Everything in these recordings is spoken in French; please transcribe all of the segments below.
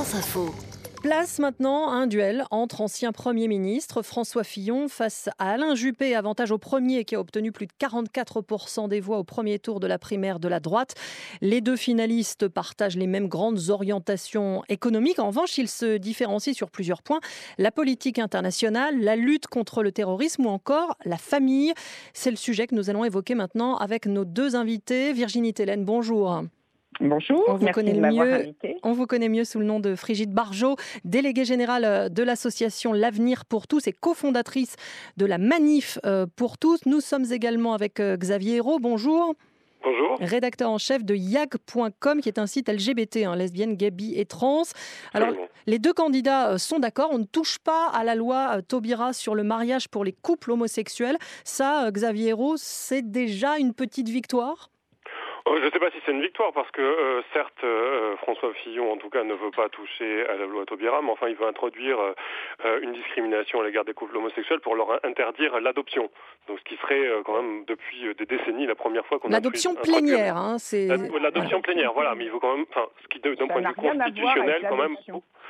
France Info. Place maintenant à un duel entre anciens premiers ministres. François Fillon face à Alain Juppé, avantage au premier qui a obtenu plus de 44% des voix au premier tour de la primaire de la droite. Les deux finalistes partagent les mêmes grandes orientations économiques. En revanche, ils se différencient sur plusieurs points. La politique internationale, la lutte contre le terrorisme ou encore la famille. C'est le sujet que nous allons évoquer maintenant avec nos deux invités. Virginie Tellene, bonjour. Bonjour, merci de m'avoir invité. On vous connaît mieux sous le nom de Frigide Barjot, déléguée générale de l'association L'Avenir pour tous et cofondatrice de la Manif pour tous. Nous sommes également avec Xavier Hérault, bonjour. Bonjour. Rédacteur en chef de yag.com, qui est un site LGBT, lesbiennes, gay, bi et trans. Alors, les deux candidats sont d'accord, on ne touche pas à la loi Taubira sur le mariage pour les couples homosexuels. Ça, Xavier Hérault, c'est déjà une petite victoire ? Je ne sais pas si c'est une victoire parce que certes François Fillon en tout cas ne veut pas toucher à la loi Taubira, mais enfin il veut introduire une discrimination à l'égard des couples homosexuels pour leur interdire l'adoption. Donc ce qui serait quand même depuis des décennies la première fois qu'on l'adoption plénière, c'est l'adoption plénière, voilà, mais il veut quand même, ce qui d'un point de vue constitutionnel quand même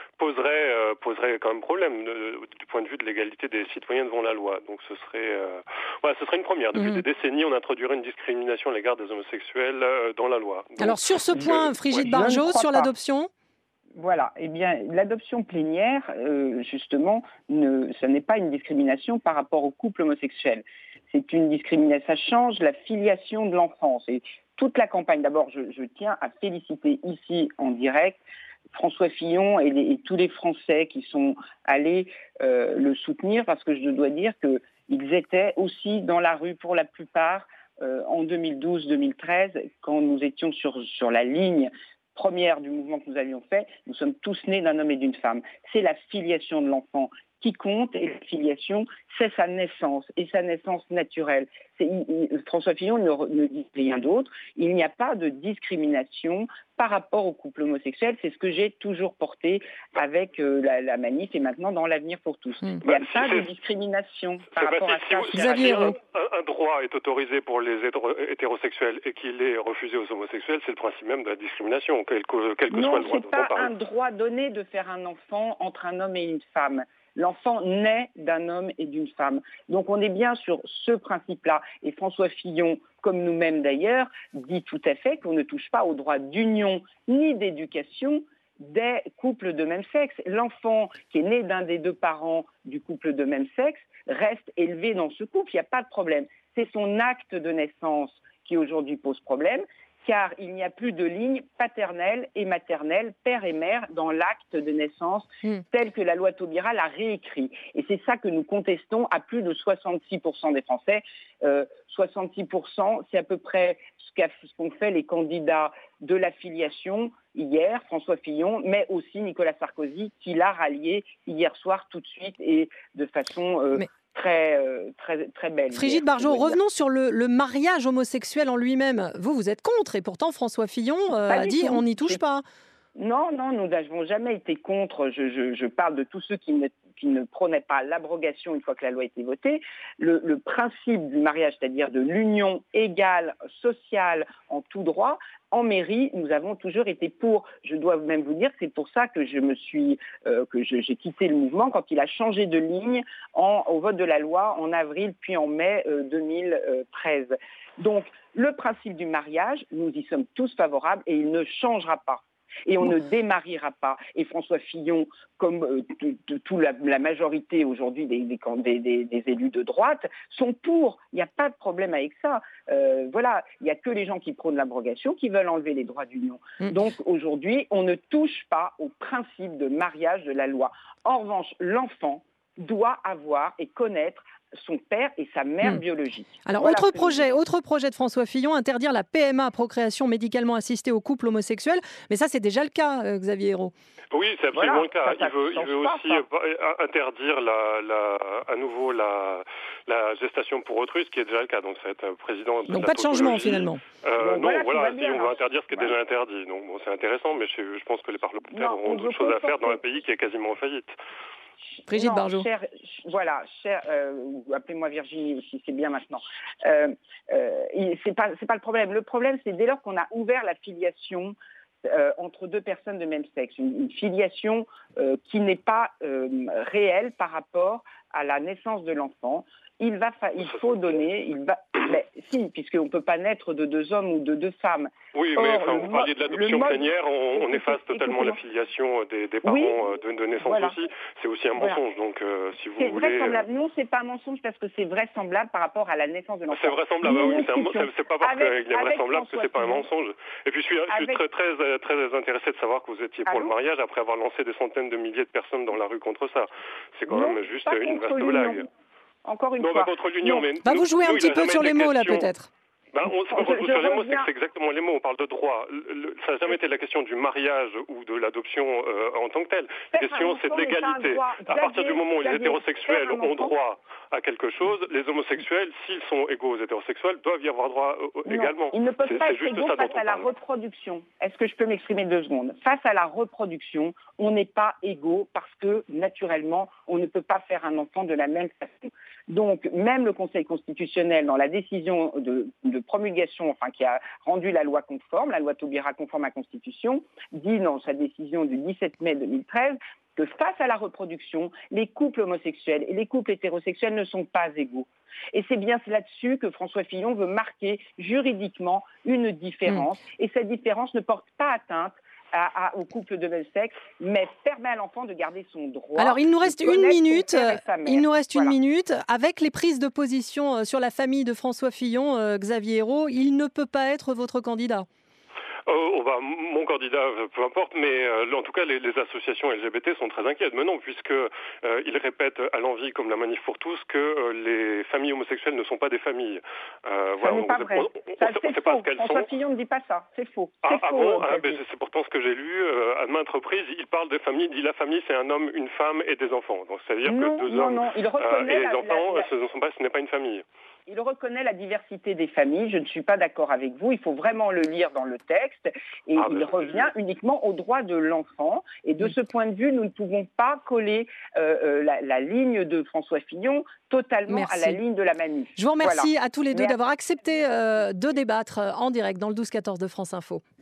poserait quand même problème du point de vue de l'égalité des citoyens devant la loi. Donc ce serait une première. Depuis des décennies, on introduirait une discrimination à l'égard des homosexuels dans la loi. Donc, alors sur ce point, Frigide Barjot, sur l'adoption. Voilà, eh bien l'adoption plénière, justement, ça n'est pas une discrimination par rapport au couple homosexuel. C'est une discrimination, ça change la filiation de l'enfant. Et toute la campagne, d'abord, je tiens à féliciter ici en direct François Fillon et tous les Français qui sont allés le soutenir, parce que je dois dire qu'ils étaient aussi dans la rue pour la plupart en 2012-2013, quand nous étions sur la ligne première du mouvement que nous avions fait. Nous sommes tous nés d'un homme et d'une femme. C'est la filiation de l'enfant qui compte, et la filiation, c'est sa naissance, et sa naissance naturelle. François Fillon ne dit rien d'autre. Il n'y a pas de discrimination par rapport au couple homosexuel. C'est ce que j'ai toujours porté avec la Manif et maintenant dans l'Avenir pour tous. Il n'y a pas de discrimination par rapport à ça. Si un droit est autorisé pour les hétérosexuels et qu'il est refusé aux homosexuels, c'est le principe même de la discrimination, quel que soit le droit dont on parle. Non, c'est pas un droit donné de faire un enfant entre un homme et une femme. L'enfant naît d'un homme et d'une femme. Donc on est bien sur ce principe-là. Et François Fillon, comme nous-mêmes d'ailleurs, dit tout à fait qu'on ne touche pas au droit d'union ni d'éducation des couples de même sexe. L'enfant qui est né d'un des deux parents du couple de même sexe reste élevé dans ce couple, il n'y a pas de problème. C'est son acte de naissance qui aujourd'hui pose problème, car il n'y a plus de ligne paternelle et maternelle, père et mère, dans l'acte de naissance tel que la loi Taubira l'a réécrit. Et c'est ça que nous contestons à plus de 66% des Français. 66%, c'est à peu près ce qu'ont fait les candidats de l'affiliation hier, François Fillon, mais aussi Nicolas Sarkozy, qui l'a rallié hier soir tout de suite et de façon... Très belle. Frigide Barjot, revenons sur le mariage homosexuel en lui-même. Vous êtes contre, et pourtant François Fillon a dit on n'y touche pas. Non, nous n'avons jamais été contre. Je parle de tous ceux qui ne prônaient pas l'abrogation une fois que la loi a été votée. Le principe du mariage, c'est-à-dire de l'union égale, sociale, en tout droit, en mairie, nous avons toujours été pour. Je dois même vous dire que c'est pour ça que j'ai quitté le mouvement quand il a changé de ligne au vote de la loi en avril puis en mai 2013. Donc, le principe du mariage, nous y sommes tous favorables et il ne changera pas. Et on ne démariera pas. Et François Fillon, comme toute la majorité aujourd'hui des élus de droite, sont pour. Il n'y a pas de problème avec ça. Voilà, il n'y a que les gens qui prônent l'abrogation qui veulent enlever les droits d'union. Donc aujourd'hui, on ne touche pas au principe de mariage de la loi. En revanche, l'enfant doit avoir et connaître son père et sa mère biologique. Alors, voilà, autre projet de François Fillon, interdire la PMA, procréation médicalement assistée aux couples homosexuels. Mais ça, c'est déjà le cas, Xavier Hérault. Oui, c'est absolument le cas. Il veut aussi interdire à nouveau la gestation pour autrui, ce qui est déjà le cas. Donc, ça va être président de donc, pas de changement, finalement. On va interdire ce qui est déjà interdit. Donc, c'est intéressant, mais je pense que les parlementaires auront d'autres choses à faire dans un pays qui est quasiment en faillite. Frigide Barjot. Appelez-moi Virginie aussi, c'est bien maintenant. C'est pas le problème. Le problème, c'est dès lors qu'on a ouvert la filiation entre deux personnes de même sexe, une filiation qui n'est pas réelle par rapport à la naissance de l'enfant. Il faut donner, si, puisqu'on ne peut pas naître de deux hommes ou de deux femmes. Oui, mais vous parliez de l'adoption plénière, on efface totalement la filiation des parents de naissance aussi. C'est aussi un mensonge, donc si vous voulez... C'est vraisemblable. Non, c'est pas un mensonge parce que c'est vraisemblable par rapport à la naissance de l'enfant. C'est vraisemblable, oui, c'est pas parce qu'il est vraisemblable que c'est pas un mensonge. Et puis je suis très intéressé de savoir que vous étiez pour le mariage après avoir lancé des centaines de milliers de personnes dans la rue contre ça. C'est quand même juste une vaste blague. Encore une fois. Contre l'union, mais vous jouer un petit peu sur les mots là peut-être. C'est pas contre sur les mots, c'est exactement les mots. On parle de droit. Ça n'a jamais été la question du mariage ou de l'adoption en tant que telle. La question, c'est de l'égalité. À partir du moment où les hétérosexuels ont droit à quelque chose, les homosexuels, s'ils sont égaux aux hétérosexuels, doivent y avoir droit également. Ils ne peuvent pas être égaux face à la reproduction. Est-ce que je peux m'exprimer 2 secondes? Face à la reproduction, on n'est pas égaux parce que, naturellement, on ne peut pas faire un enfant de la même façon. Donc, même le Conseil constitutionnel, dans la décision de promulgation, qui a rendu la loi conforme, la loi Taubira conforme à la Constitution, dit dans sa décision du 17 mai 2013 que face à la reproduction, les couples homosexuels et les couples hétérosexuels ne sont pas égaux. Et c'est bien là-dessus que François Fillon veut marquer juridiquement une différence. Et cette différence ne porte pas atteinte au couple de même sexe, mais permet à l'enfant de garder son droit. Alors, il nous reste une minute. Avec les prises de position sur la famille de François Fillon, Xavier Hérault, il ne peut pas être votre candidat. Mon candidat, peu importe, mais en tout cas, les associations LGBT sont très inquiètes. Mais non, puisqu'ils répètent à l'envi, comme la Manif pour tous, que les familles homosexuelles ne sont pas des familles. Ça n'est pas vrai. On ne sait pas ce qu'elles sont. François Fillon ne dit pas ça. C'est faux. C'est pourtant ce que j'ai lu à maintes reprises. Il parle des familles, il dit la famille, c'est un homme, une femme et des enfants. Donc, c'est-à-dire que 2 hommes et des enfants, ce n'est pas une famille. Il reconnaît la diversité des familles. Je ne suis pas d'accord avec vous. Il faut vraiment le lire dans le texte. Et il revient uniquement aux droits de l'enfant. Et de ce point de vue, nous ne pouvons pas coller la ligne de François Fillon totalement à la ligne de la Manif. Je vous remercie à tous les deux d'avoir accepté de débattre en direct dans le 12-14 de France Info.